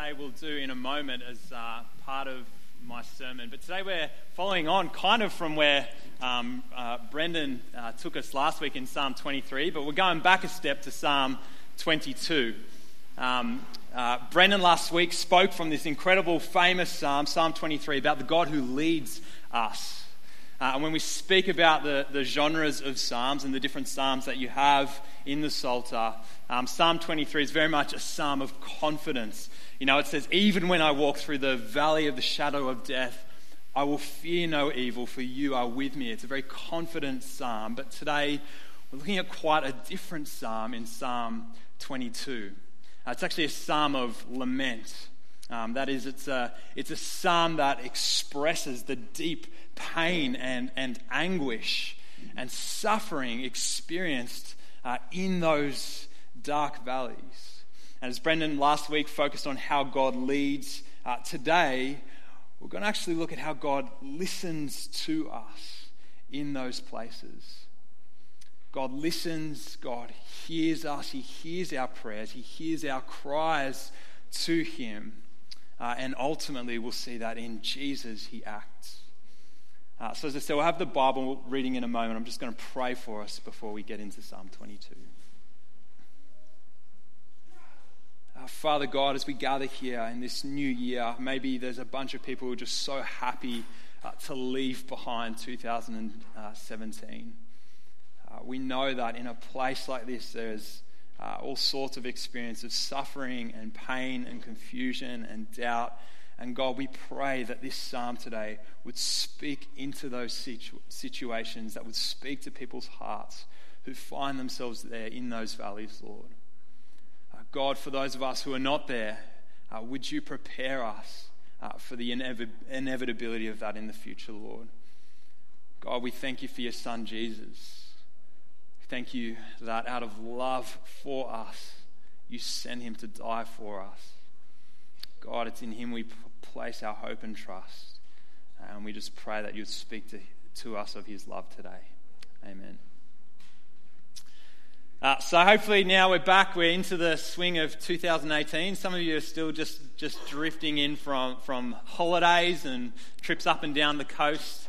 I will do in a moment as part of my sermon. But today we're following on kind of from where Brendan took us last week in Psalm 23, but we're going back a step to Psalm 22. Brendan last week spoke from this incredible, famous Psalm 23, about the God who leads us. And when we speak about the genres of Psalms and the different Psalms that you have in the Psalter, Psalm 23 is very much a psalm of confidence. You know, it says, even when I walk through the valley of the shadow of death, I will fear no evil, for you are with me. It's a very confident psalm. But today, we're looking at quite a different psalm in Psalm 22. It's actually a psalm of lament. That is, it's a psalm that expresses the deep pain and anguish and suffering experienced in those dark valleys. And as Brendan last week focused on how God leads, today we're going to actually look at how God listens to us in those places. God listens, God hears us, He hears our prayers, He hears our cries to Him. And ultimately we'll see that in Jesus He acts. So as I said, we'll have the Bible reading in a moment. I'm just going to pray for us before we get into Psalm 22. Father God, as we gather here in this new year, maybe there's a bunch of people who are just so happy to leave behind 2017. We know that in a place like this, there's all sorts of experience of suffering and pain and confusion and doubt. And God, we pray that this psalm today would speak into those situations, that would speak to people's hearts who find themselves there in those valleys, Lord. God, for those of us who are not there, would you prepare us for the inevitability of that in the future, Lord? God, we thank you for your Son, Jesus. Thank you that out of love for us, you sent him to die for us. God, it's in him we place our hope and trust. And we just pray that you'd speak to us of his love today. Amen. So hopefully now we're back. We're into the swing of 2018. Some of you are still just drifting in from holidays and trips up and down the coast.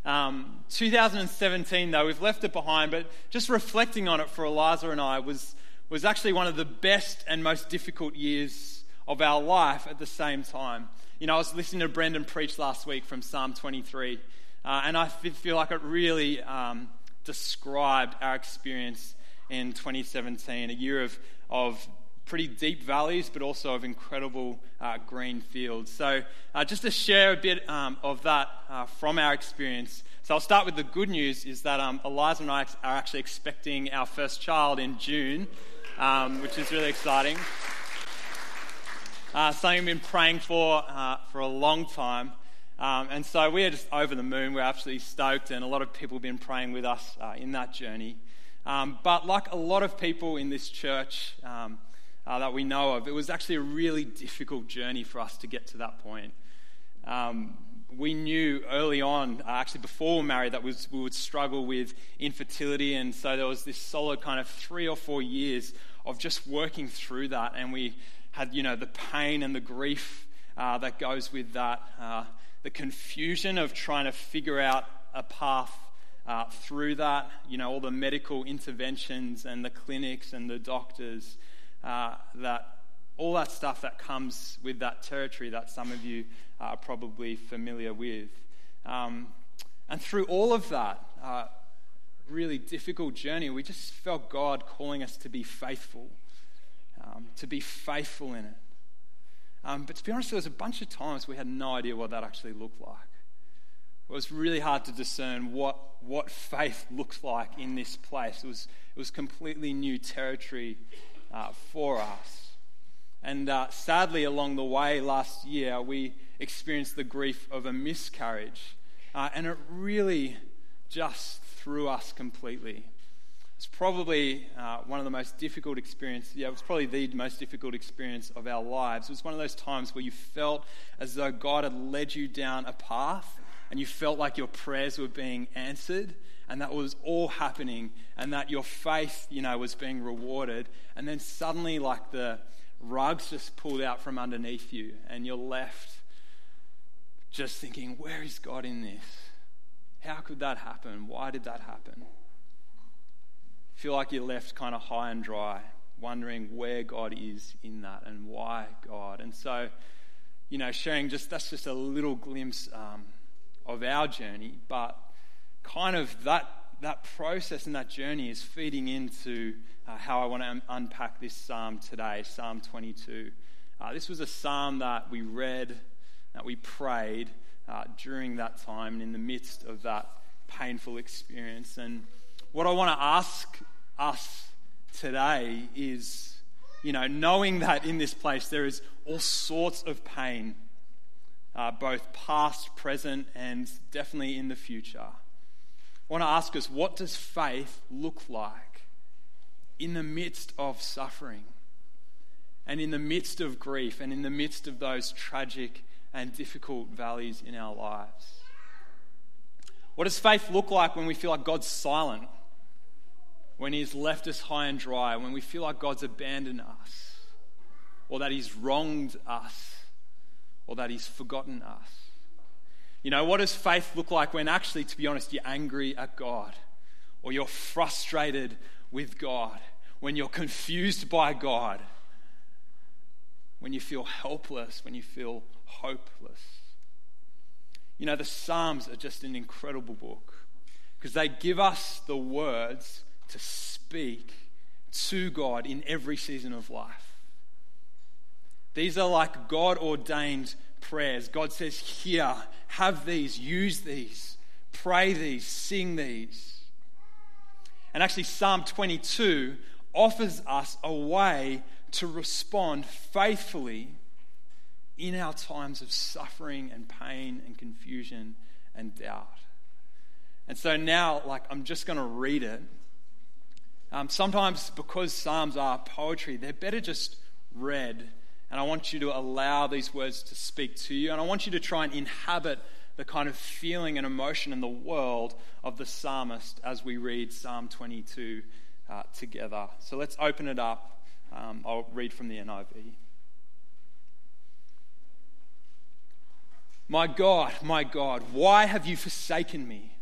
2017, though, we've left it behind, but just reflecting on it for Eliza and I was actually one of the best and most difficult years of our life at the same time. You know, I was listening to Brendan preach last week from Psalm 23, and I feel like it really described our experience in 2017, a year of pretty deep valleys, but also of incredible green fields. So just to share a bit of that from our experience. So I'll start with the good news, is that Eliza and I are actually expecting our first child in June, which is really exciting. Something we've been praying for a long time. And so we're just over the moon. We're absolutely stoked, and a lot of people have been praying with us in that journey. But like a lot of people in this church that we know of, it was actually a really difficult journey for us to get to that point. We knew early on, actually before we were married, that we would struggle with infertility, and so there was this solid kind of 3 or 4 years of just working through that, and we had, you know, the pain and the grief that goes with that, the confusion of trying to figure out a path through that, you know, all the medical interventions and the clinics and the doctors, all that stuff that comes with that territory that some of you are probably familiar with. And through all of that really difficult journey, we just felt God calling us to be faithful in it. But to be honest, there was a bunch of times we had no idea what that actually looked like. It was really hard to discern what faith looks like in this place. It was completely new territory for us. And sadly, along the way last year, we experienced the grief of a miscarriage. And it really just threw us completely. It's probably one of the most difficult experiences. Yeah, it was probably the most difficult experience of our lives. It was one of those times where you felt as though God had led you down a path, and you felt like your prayers were being answered, and that was all happening, and that your faith, you know, was being rewarded. And then suddenly, like the rug's just pulled out from underneath you and you're left just thinking, where is God in this? How could that happen? Why did that happen? Feel like you're left kind of high and dry, wondering where God is in that and why God. And so, sharing that's just a little glimpse of our journey, but kind of that process and that journey is feeding into how I want to unpack this psalm today, Psalm 22. This was a psalm that we read, that we prayed during that time and in the midst of that painful experience. And what I want to ask us today is, knowing that in this place there is all sorts of pain, both past, present, and definitely in the future. I want to ask us, what does faith look like in the midst of suffering and in the midst of grief and in the midst of those tragic and difficult valleys in our lives? What does faith look like when we feel like God's silent, when He's left us high and dry, when we feel like God's abandoned us, or that He's wronged us, or that He's forgotten us? What does faith look like when actually, to be honest, you're angry at God, or you're frustrated with God, when you're confused by God, when you feel helpless, when you feel hopeless? The Psalms are just an incredible book because they give us the words to speak to God in every season of life. These are like God-ordained prayers. God says, here, have these, use these, pray these, sing these. And actually, Psalm 22 offers us a way to respond faithfully in our times of suffering and pain and confusion and doubt. And so now, I'm just going to read it. Sometimes, because Psalms are poetry, they're better just read. And I want you to allow these words to speak to you. And I want you to try and inhabit the kind of feeling and emotion in the world of the psalmist as we read Psalm 22 together. So let's open it up. I'll read from the NIV. My God, why have you forsaken me?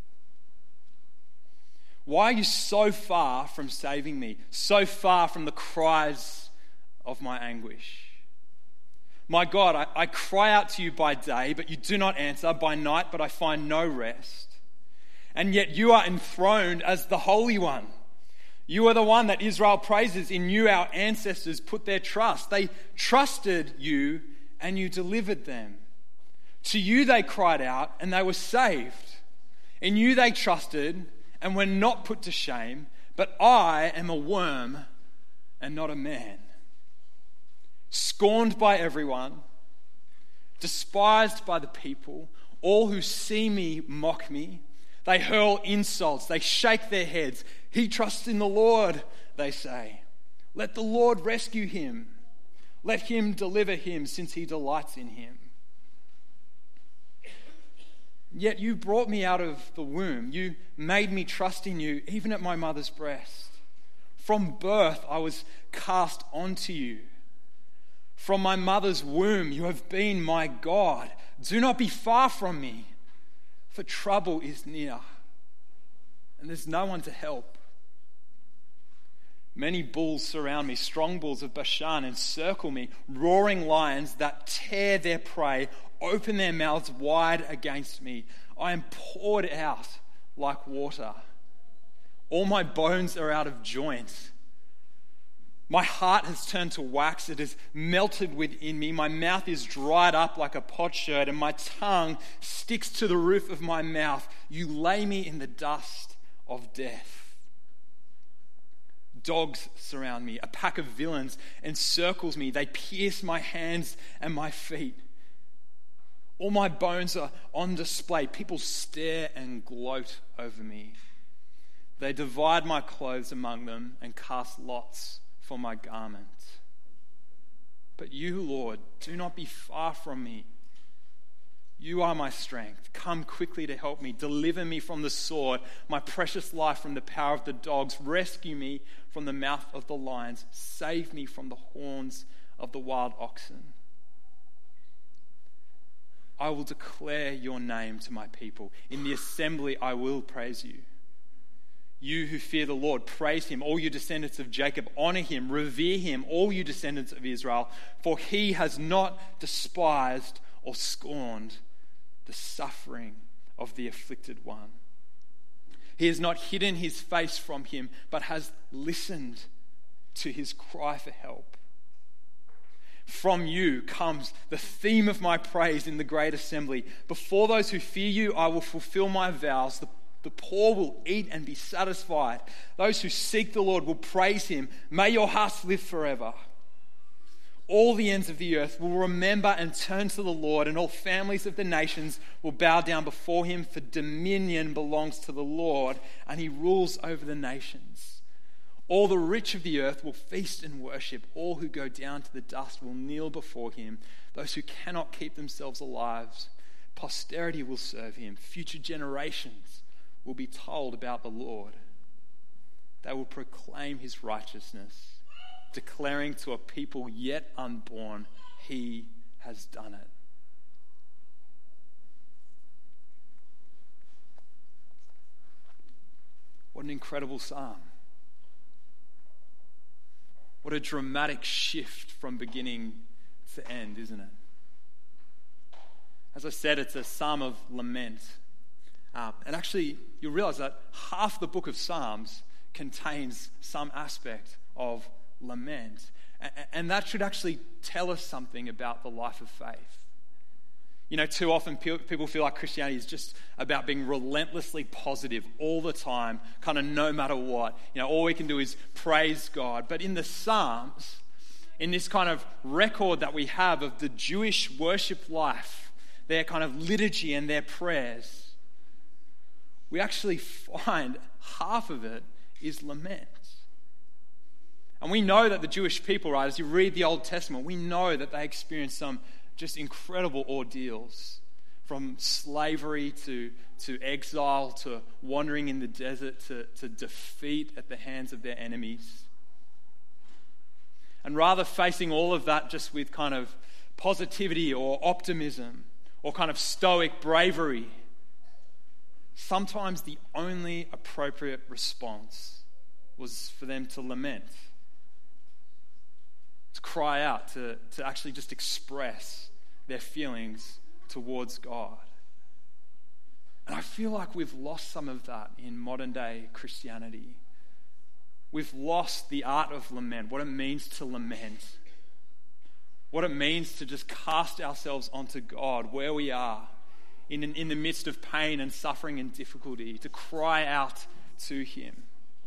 Why are you so far from saving me, so far from the cries of my anguish? My God, I cry out to you by day, but you do not answer, by night, but I find no rest. And yet you are enthroned as the Holy One. You are the one that Israel praises. In you our ancestors put their trust. They trusted you and you delivered them. To you they cried out and they were saved. In you they trusted and were not put to shame. But I am a worm and not a man, scorned by everyone, despised by the people. All who see me mock me. They hurl insults. They shake their heads. He trusts in the Lord, they say. Let the Lord rescue him. Let him deliver him, since he delights in him. Yet you brought me out of the womb. You made me trust in you, even at my mother's breast. From birth I was cast onto you. From my mother's womb you have been my God. Do not be far from me, for trouble is near, and there's no one to help. Many bulls surround me, strong bulls of Bashan encircle me, roaring lions that tear their prey, open their mouths wide against me. I am poured out like water. All my bones are out of joint. My heart has turned to wax. It is melted within me. My mouth is dried up like a potsherd, and my tongue sticks to the roof of my mouth. You lay me in the dust of death. Dogs surround me. A pack of villains encircles me. They pierce my hands and my feet. All my bones are on display. People stare and gloat over me. They divide my clothes among them and cast lots for my garment. But you, Lord, do not be far from me. You are my strength. Come quickly to help me. Deliver me from the sword, my precious life from the power of the dogs. Rescue me from the mouth of the lions. Save me from the horns of the wild oxen. I will declare your name to my people. In the assembly I will praise you. You who fear the Lord, praise him. All you descendants of Jacob, honor him, revere him, all you descendants of Israel. For he has not despised or scorned the suffering of the afflicted one. He has not hidden his face from him, but has listened to his cry for help. From you comes the theme of my praise in the great assembly. Before those who fear you, I will fulfill my vows. The poor will eat and be satisfied. Those who seek the Lord will praise him. May your hearts live forever. All the ends of the earth will remember and turn to the Lord, and all families of the nations will bow down before him, for dominion belongs to the Lord, and he rules over the nations. All the rich of the earth will feast and worship. All who go down to the dust will kneel before him. Those who cannot keep themselves alive, posterity will serve him. Future generations will be told about the Lord. They will proclaim his righteousness, declaring to a people yet unborn, he has done it. What an incredible psalm. What a dramatic shift from beginning to end, isn't it? As I said, it's a psalm of lament. And actually, you'll realize that half the book of Psalms contains some aspect of lament. And that should actually tell us something about the life of faith. You know, too often people feel like Christianity is just about being relentlessly positive all the time, kind of no matter what. You know, all we can do is praise God. But in the Psalms, in this kind of record that we have of the Jewish worship life, their kind of liturgy and their prayers, we actually find half of it is lament. And we know that the Jewish people, right, as you read the Old Testament, we know that they experienced some just incredible ordeals, from slavery to exile, to wandering in the desert, to defeat at the hands of their enemies. And rather facing all of that just with kind of positivity or optimism or kind of stoic bravery, sometimes the only appropriate response was for them to lament, to cry out, to actually just express their feelings towards God. And I feel like we've lost some of that in modern day Christianity. We've lost the art of lament, what it means to lament, what it means to just cast ourselves onto God where we are in the midst of pain and suffering and difficulty, to cry out to him.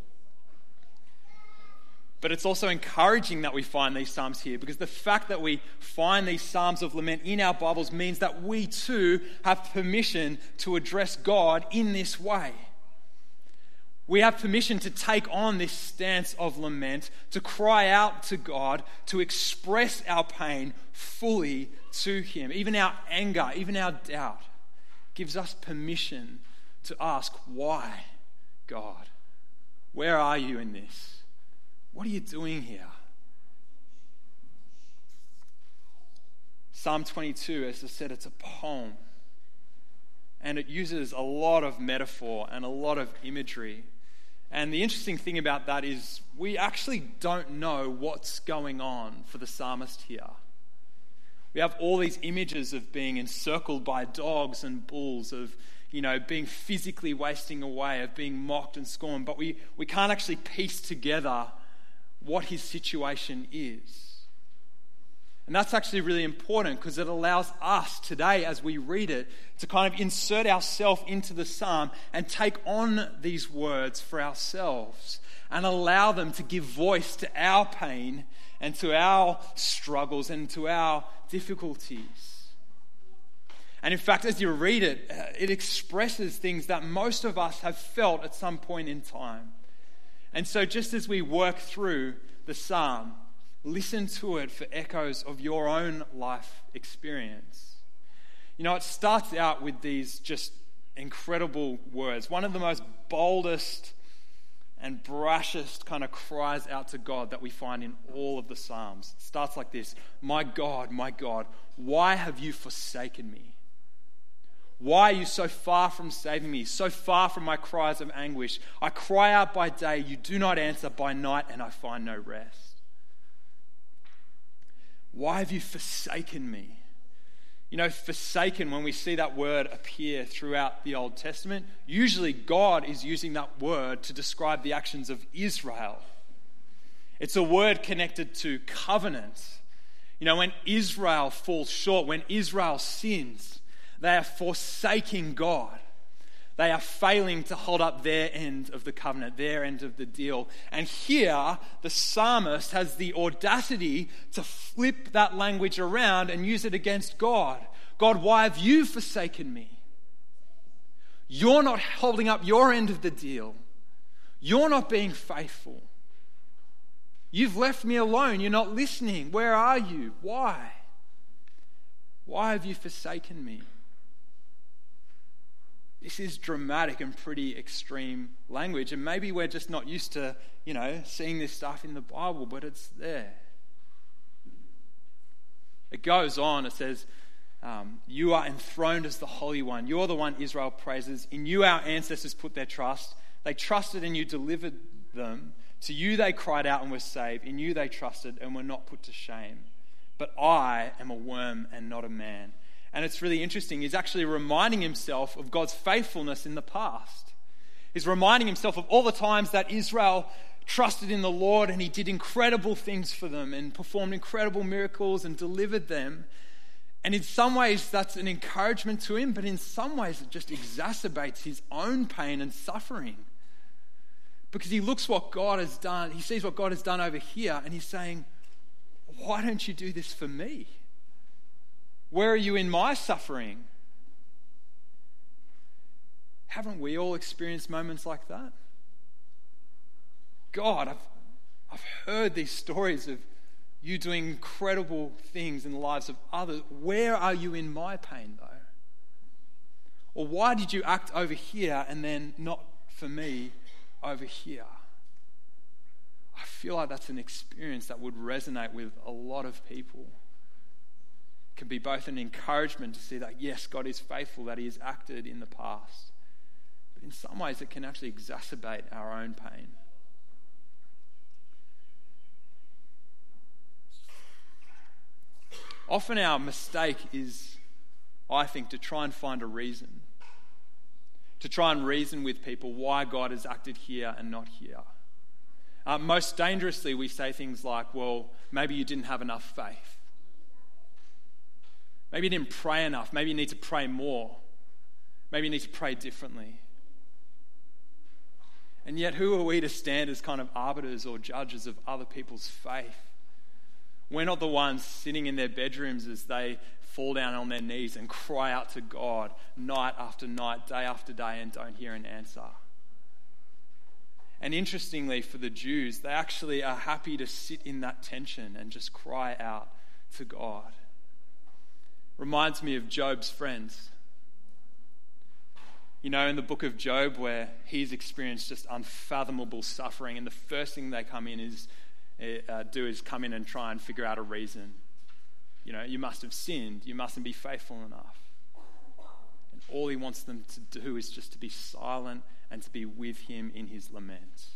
But it's also encouraging that we find these psalms here, because the fact that we find these psalms of lament in our Bibles means that we too have permission to address God in this way. We have permission to take on this stance of lament, to cry out to God, to express our pain fully to him. Even our anger, even our doubt gives us permission to ask, why, God? Where are you in this? What are you doing here? Psalm 22, as I said, it's a poem. And it uses a lot of metaphor and a lot of imagery. And the interesting thing about that is we actually don't know what's going on for the psalmist here. We have all these images of being encircled by dogs and bulls, of, you know, being physically wasting away, of being mocked and scorned, but we can't actually piece together what his situation is. And that's actually really important, because it allows us today, as we read it, to kind of insert ourselves into the psalm and take on these words for ourselves and allow them to give voice to our pain and to our struggles and to our difficulties. And in fact, as you read it, it expresses things that most of us have felt at some point in time. And so just as we work through the psalm, listen to it for echoes of your own life experience. You know, it starts out with these just incredible words. One of the most boldest and brashest kind of cries out to God that we find in all of the Psalms. It starts like this: my God, why have you forsaken me? Why are you so far from saving me, so far from my cries of anguish? I cry out by day, you do not answer, by night, and I find no rest. Why have you forsaken me? You know, forsaken, when we see that word appear throughout the Old Testament, usually God is using that word to describe the actions of Israel. It's a word connected to covenant. You know, when Israel falls short, when Israel sins, they are forsaking God. They are failing to hold up their end of the covenant, their end of the deal. And here, the psalmist has the audacity to flip that language around and use it against God. God, why have you forsaken me? You're not holding up your end of the deal. You're not being faithful. You've left me alone. You're not listening. Where are you? Why? Why have you forsaken me? This is dramatic and pretty extreme language, and maybe we're just not used to, seeing this stuff in the Bible, but it's there. It goes on, it says, you are enthroned as the Holy One. You're the one Israel praises. In you our ancestors put their trust. They trusted and you delivered them. To you they cried out and were saved. In you they trusted and were not put to shame. But I am a worm and not a man. And it's really interesting. He's actually reminding himself of God's faithfulness in the past. He's reminding himself of all the times that Israel trusted in the Lord and he did incredible things for them and performed incredible miracles and delivered them. And in some ways that's an encouragement to him, but in some ways it just exacerbates his own pain and suffering. Because he looks what God has done, he sees what God has done over here, and he's saying, why don't you do this for me? Where are you in my suffering? Haven't we all experienced moments like that? God, I've heard these stories of you doing incredible things in the lives of others. Where are you in my pain, though? Or why did you act over here and then not for me over here? I feel like that's an experience that would resonate with a lot of people. It can be both an encouragement to see that, yes, God is faithful, that he has acted in the past. But in some ways, it can actually exacerbate our own pain. Often our mistake is, I think, to try and find a reason. To try and reason with people why God has acted here and not here. Most dangerously, we say things like, well, maybe you didn't have enough faith. Maybe you didn't pray enough. Maybe you need to pray more. Maybe you need to pray differently. And yet, who are we to stand as kind of arbiters or judges of other people's faith? We're not the ones sitting in their bedrooms as they fall down on their knees and cry out to God night after night, day after day, and don't hear an answer. And interestingly, for the Jews, they actually are happy to sit in that tension and just cry out to God. Reminds me of Job's friends. You know, in the book of Job, where he's experienced just unfathomable suffering, and the first thing they come in is come in and try and figure out a reason. You know, you must have sinned. You mustn't be faithful enough. And all he wants them to do is just to be silent and to be with him in his lament.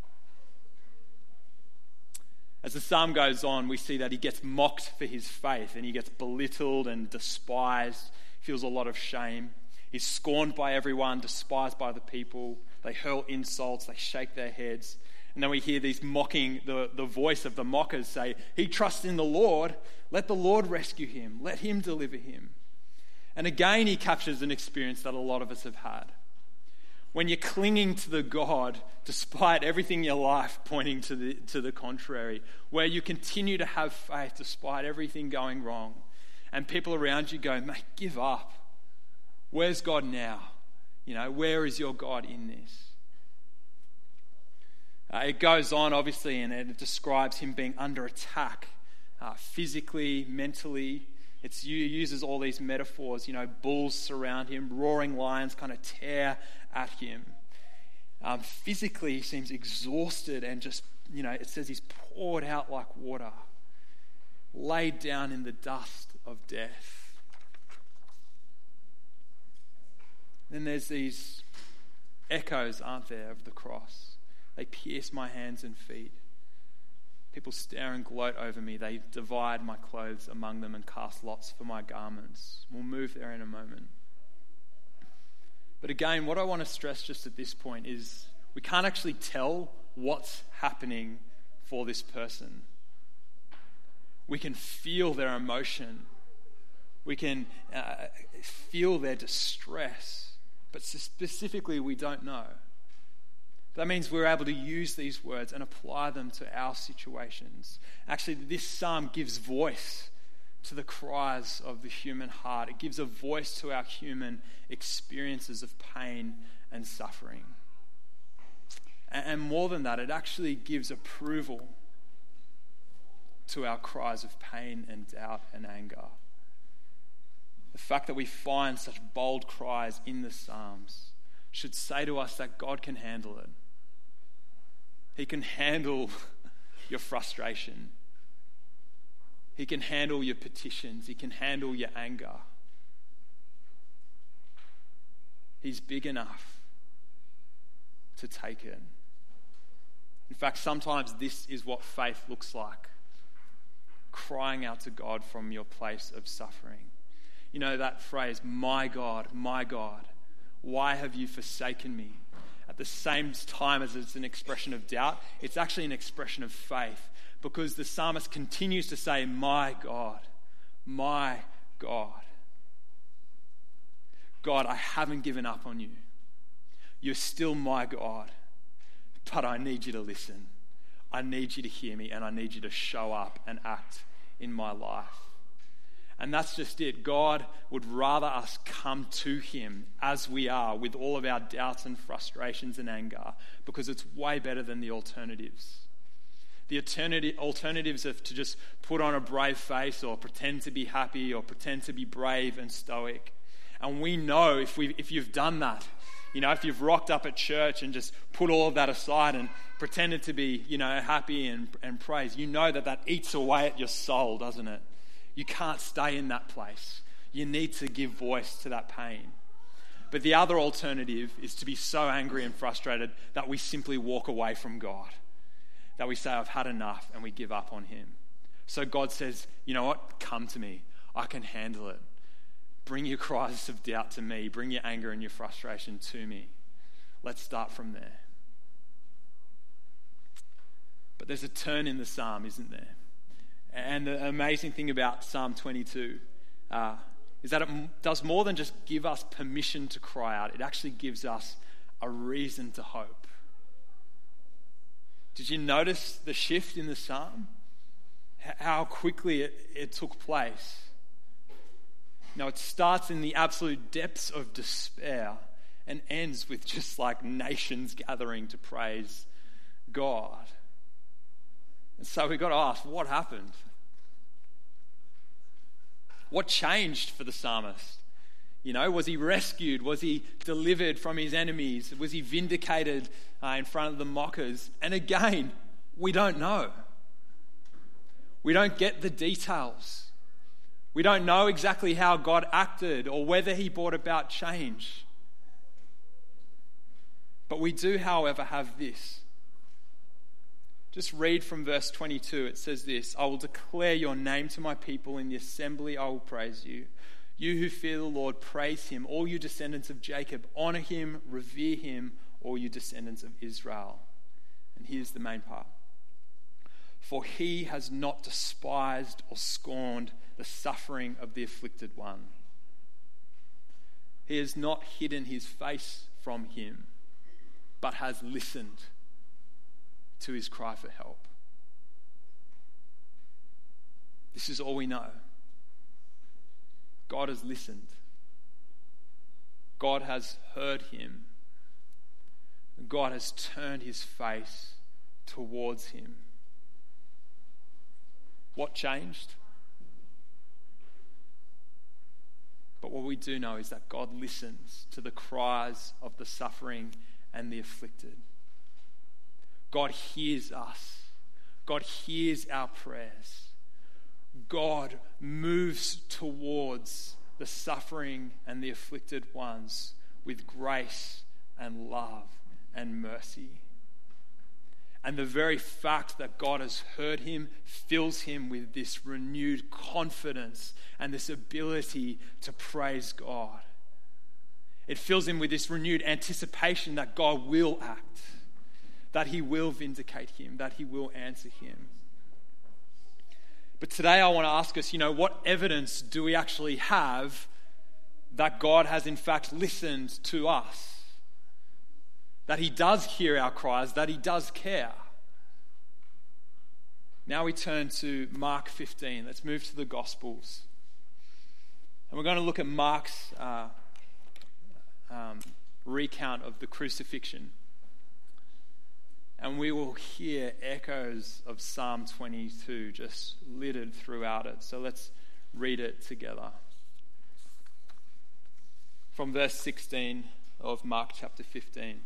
As the psalm goes on, we see that he gets mocked for his faith and he gets belittled and despised, feels a lot of shame. He's scorned by everyone, despised by the people. They hurl insults, they shake their heads. And then we hear these mocking, the voice of the mockers say, he trusts in the Lord, let the Lord rescue him, let him deliver him. And again, he captures an experience that a lot of us have had. When you're clinging to the God, despite everything in your life pointing to the contrary, where you continue to have faith despite everything going wrong, and people around you go, mate, give up. Where's God now? You know, where is your God in this? It goes on, obviously, and it describes him being under attack, physically, mentally. It uses all these metaphors. Bulls surround him, roaring lions kind of tear at him. Physically, he seems exhausted and just, it says he's poured out like water, laid down in the dust of death. Then there's these echoes, aren't there, of the cross. They pierce my hands and feet. People stare and gloat over me. They divide my clothes among them and cast lots for my garments. We'll move there in a moment. But again, what I want to stress just at this point is we can't actually tell what's happening for this person. We can feel their emotion. We can feel their distress. But specifically, we don't know. That means we're able to use these words and apply them to our situations. Actually, this psalm gives voice to the cries of the human heart. It gives a voice to our human experiences of pain and suffering. And more than that, it actually gives approval to our cries of pain and doubt and anger. The fact that we find such bold cries in the Psalms should say to us that God can handle it. He can handle your frustration. He can handle your petitions. He can handle your anger. He's big enough to take it. In fact, sometimes this is what faith looks like. Crying out to God from your place of suffering. You know that phrase, my God, why have you forsaken me? At the same time as it's an expression of doubt, it's actually an expression of faith, because the psalmist continues to say, my God, God, I haven't given up on you. You're still my God, but I need you to listen. I need you to hear me, and I need you to show up and act in my life. And that's just it. God would rather us come to him as we are, with all of our doubts and frustrations and anger, because it's way better than the alternatives. The alternatives are to just put on a brave face or pretend to be happy or pretend to be brave and stoic. And we know if you've done that, if you've rocked up at church and just put all of that aside and pretended to be, happy and praise, you know that eats away at your soul, doesn't it? You can't stay in that place. You need to give voice to that pain. But the other alternative is to be so angry and frustrated that we simply walk away from God. That we say, I've had enough, and we give up on him. So God says, you know what? Come to me. I can handle it. Bring your cries of doubt to me. Bring your anger and your frustration to me. Let's start from there. But there's a turn in the psalm, isn't there? And the amazing thing about Psalm 22 is that it does more than just give us permission to cry out. It actually gives us a reason to hope. Did you notice the shift in the psalm? How quickly it took place. It starts in the absolute depths of despair and ends with just like nations gathering to praise God. And so we've got to ask, what happened? What changed for the psalmist? Was he rescued? Was he delivered from his enemies? Was he vindicated in front of the mockers? And again, we don't know. We don't get the details. We don't know exactly how God acted or whether he brought about change. But we do, however, have this. Just read from verse 22. It says this, I will declare your name to my people. In the assembly I will praise you. You who fear the Lord, praise him. All you descendants of Jacob, honor him, revere him, all you descendants of Israel. And here's the main part. For he has not despised or scorned the suffering of the afflicted one. He has not hidden his face from him, but has listened to his cry for help. This is all we know. God has listened. God has heard him. God has turned his face towards him. What changed? we do know is that God listens to the cries of the suffering and the afflicted. God hears us. God hears our prayers. God moves towards the suffering and the afflicted ones with grace and love and mercy. And the very fact that God has heard him fills him with this renewed confidence and this ability to praise God. It fills him with this renewed anticipation that God will act, that he will vindicate him, that he will answer him. But today I want to ask us, what evidence do we actually have that God has in fact listened to us? That he does hear our cries, that he does care. Now we turn to Mark 15. Let's move to the Gospels. And we're going to look at Mark's recount of the crucifixion. And we will hear echoes of Psalm 22 just littered throughout it. So let's read it together. From verse 16 of Mark chapter 15.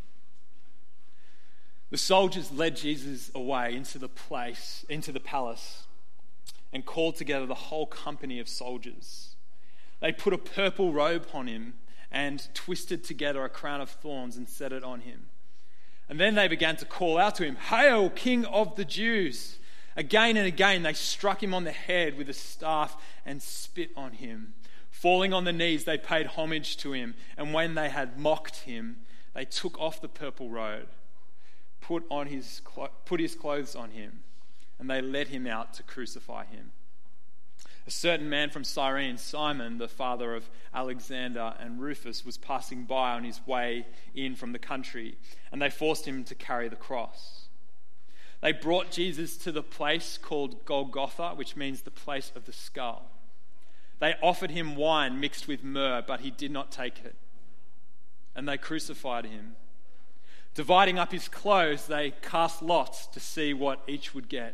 The soldiers led Jesus away into the palace, and called together the whole company of soldiers. They put a purple robe on him and twisted together a crown of thorns and set it on him. And then they began to call out to him, "Hail, King of the Jews!" Again and again they struck him on the head with a staff and spit on him. Falling on the knees, they paid homage to him, and when they had mocked him, they took off the purple robe, put his clothes on him, and they led him out to crucify him. A certain man from Cyrene, Simon, the father of Alexander and Rufus, was passing by on his way in from the country, and they forced him to carry the cross. They brought Jesus to the place called Golgotha, which means the place of the skull. They offered him wine mixed with myrrh, but he did not take it. And they crucified him. Dividing up his clothes, they cast lots to see what each would get.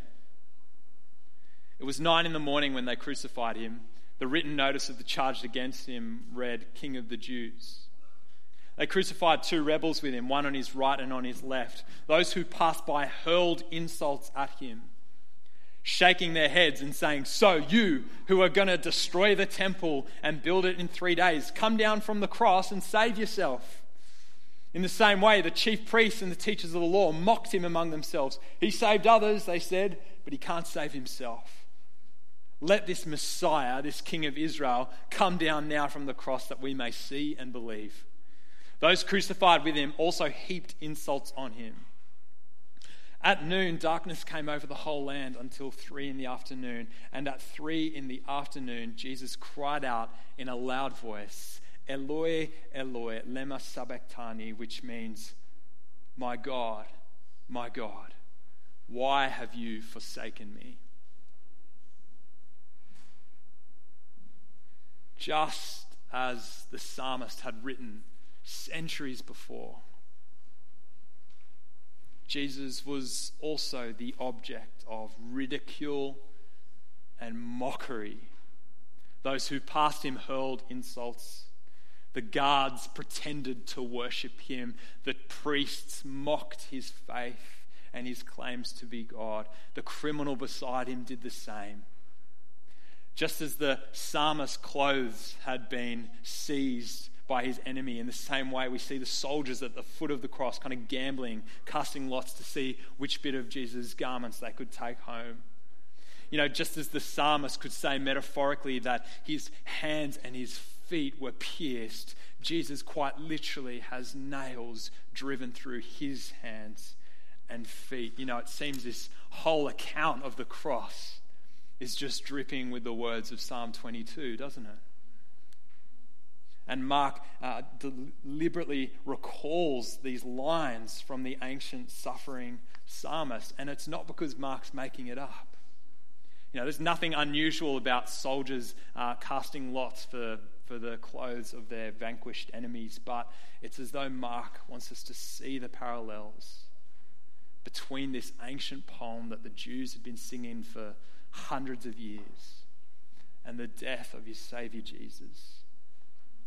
It was 9 a.m. when they crucified him. The written notice of the charge against him read, "King of the Jews." They crucified 2 rebels with him, one on his right and on his left. Those who passed by hurled insults at him, shaking their heads and saying, "So you who are going to destroy the temple and build it in 3 days, come down from the cross and save yourself." In the same way, the chief priests and the teachers of the law mocked him among themselves. "He saved others," they said, "but he can't save himself. Let this Messiah, this King of Israel, come down now from the cross that we may see and believe." Those crucified with him also heaped insults on him. At noon, darkness came over the whole land until 3 p.m. And at 3 p.m, Jesus cried out in a loud voice, "Eloi, Eloi, lema sabachthani," which means, my God, why have you forsaken me?" Just as the psalmist had written centuries before, Jesus was also the object of ridicule and mockery. Those who passed him hurled insults. The guards pretended to worship him. The priests mocked his faith and his claims to be God. The criminal beside him did the same. Just as the psalmist's clothes had been seized by his enemy, in the same way we see the soldiers at the foot of the cross kind of gambling, casting lots to see which bit of Jesus' garments they could take home. Just as the psalmist could say metaphorically that his hands and his feet were pierced, Jesus quite literally has nails driven through his hands and feet. It seems this whole account of the cross is just dripping with the words of Psalm 22, doesn't it? And Mark deliberately recalls these lines from the ancient suffering psalmist, and it's not because Mark's making it up. There's nothing unusual about soldiers casting lots for the clothes of their vanquished enemies, but it's as though Mark wants us to see the parallels between this ancient poem that the Jews had been singing for hundreds of years and the death of his Savior Jesus.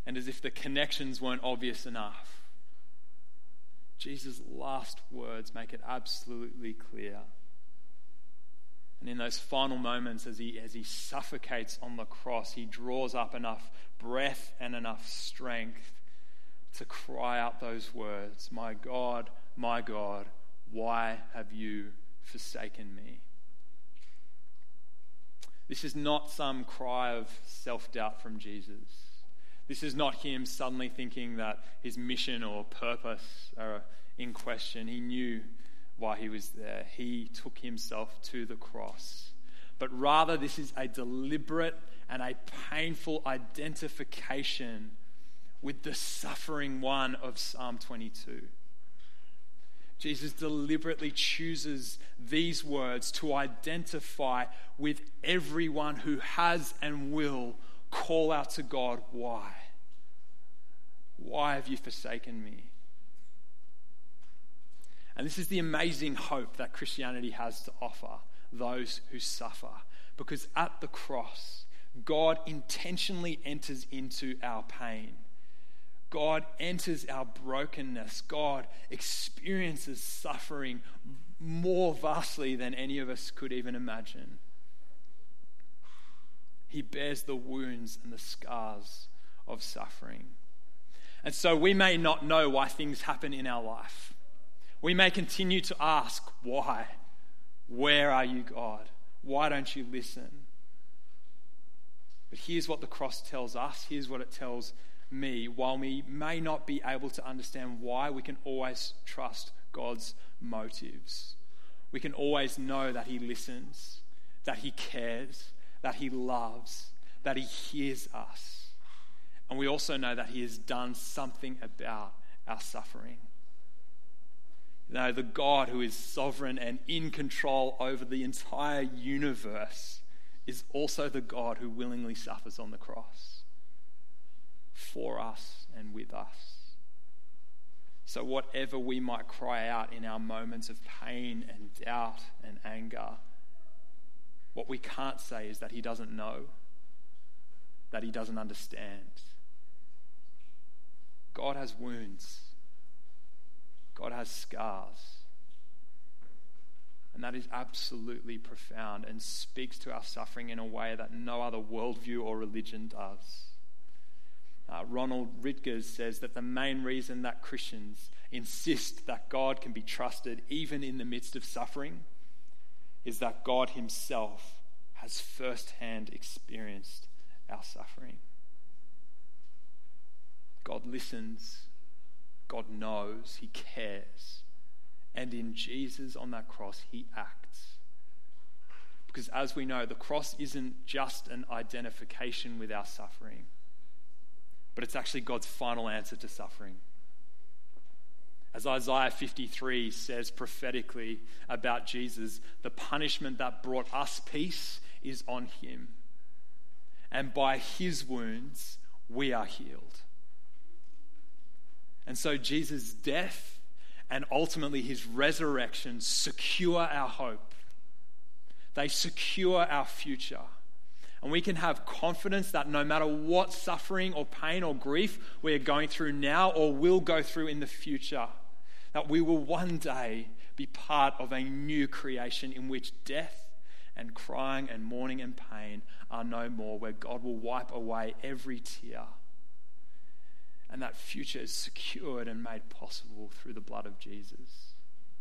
and as if the connections weren't obvious enough, Jesus' last words make it absolutely clear. And in those final moments, as he suffocates on the cross, he draws up enough breath and enough strength to cry out those words, my God, why have you forsaken me?" This is not some cry of self-doubt from Jesus. This is not him suddenly thinking that his mission or purpose are in question. He knew why he was there. He took himself to the cross. But rather, this is a deliberate and a painful identification with the suffering one of Psalm 22. Jesus deliberately chooses these words to identify with everyone who has and will call out to God, "Why? Why have you forsaken me?" And this is the amazing hope that Christianity has to offer those who suffer. Because at the cross, God intentionally enters into our pain. God enters our brokenness. God experiences suffering more vastly than any of us could even imagine. He bears the wounds and the scars of suffering. And so we may not know why things happen in our life. We may continue to ask, why? Where are you, God? Why don't you listen? But here's what the cross tells us. Here's what it tells me. While we may not be able to understand why, we can always trust God's motives. We can always know that he listens, that he cares, that he loves, that he hears us. And we also know that he has done something about our suffering. You know, the God who is sovereign and in control over the entire universe is also the God who willingly suffers on the cross for us and with us. So whatever we might cry out in our moments of pain and doubt and anger, what we can't say is that he doesn't know, that he doesn't understand. God has wounds. God has scars. And that is absolutely profound and speaks to our suffering in a way that no other worldview or religion does. Ronald Ritgers says that the main reason that Christians insist that God can be trusted even in the midst of suffering is that God himself has firsthand experienced our suffering. God listens, God knows, he cares, and in Jesus on that cross, he acts. Because as we know, the cross isn't just an identification with our suffering, but it's actually God's final answer to suffering. As Isaiah 53 says prophetically about Jesus, the punishment that brought us peace is on him. And by his wounds, we are healed. And so Jesus' death and ultimately his resurrection secure our hope. They secure our future. And we can have confidence that no matter what suffering or pain or grief we are going through now or will go through in the future, that we will one day be part of a new creation in which death and crying and mourning and pain are no more, where God will wipe away every tear. And that future is secured and made possible through the blood of Jesus.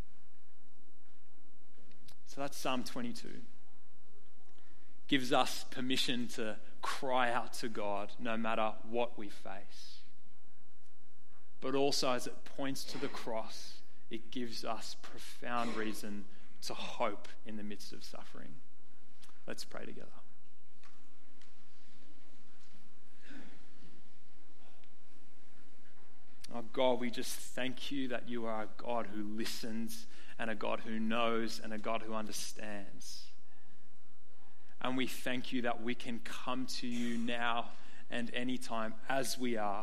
So that's Psalm 22. Gives us permission to cry out to God no matter what we face. But also, as it points to the cross, it gives us profound reason to hope in the midst of suffering. Let's pray together. Oh God, we just thank you that you are a God who listens and a God who knows and a God who understands. And we thank you that we can come to you now and anytime as we are,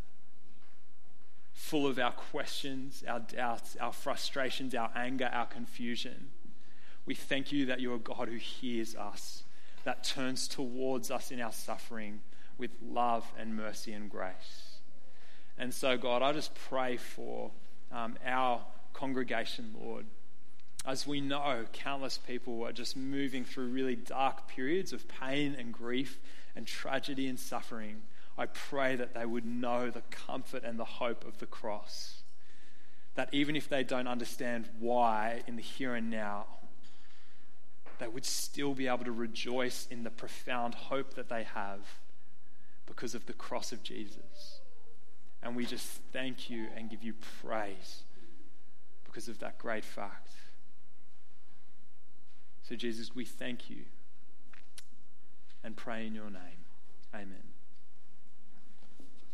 full of our questions, our doubts, our frustrations, our anger, our confusion. We thank you that you're a God who hears us, that turns towards us in our suffering with love and mercy and grace. And so, God, I just pray for our congregation, Lord. As we know, countless people are just moving through really dark periods of pain and grief and tragedy and suffering. I pray that they would know the comfort and the hope of the cross. That even if they don't understand why in the here and now, they would still be able to rejoice in the profound hope that they have because of the cross of Jesus. And we just thank you and give you praise because of that great fact. So Jesus, we thank you and pray in your name. Amen.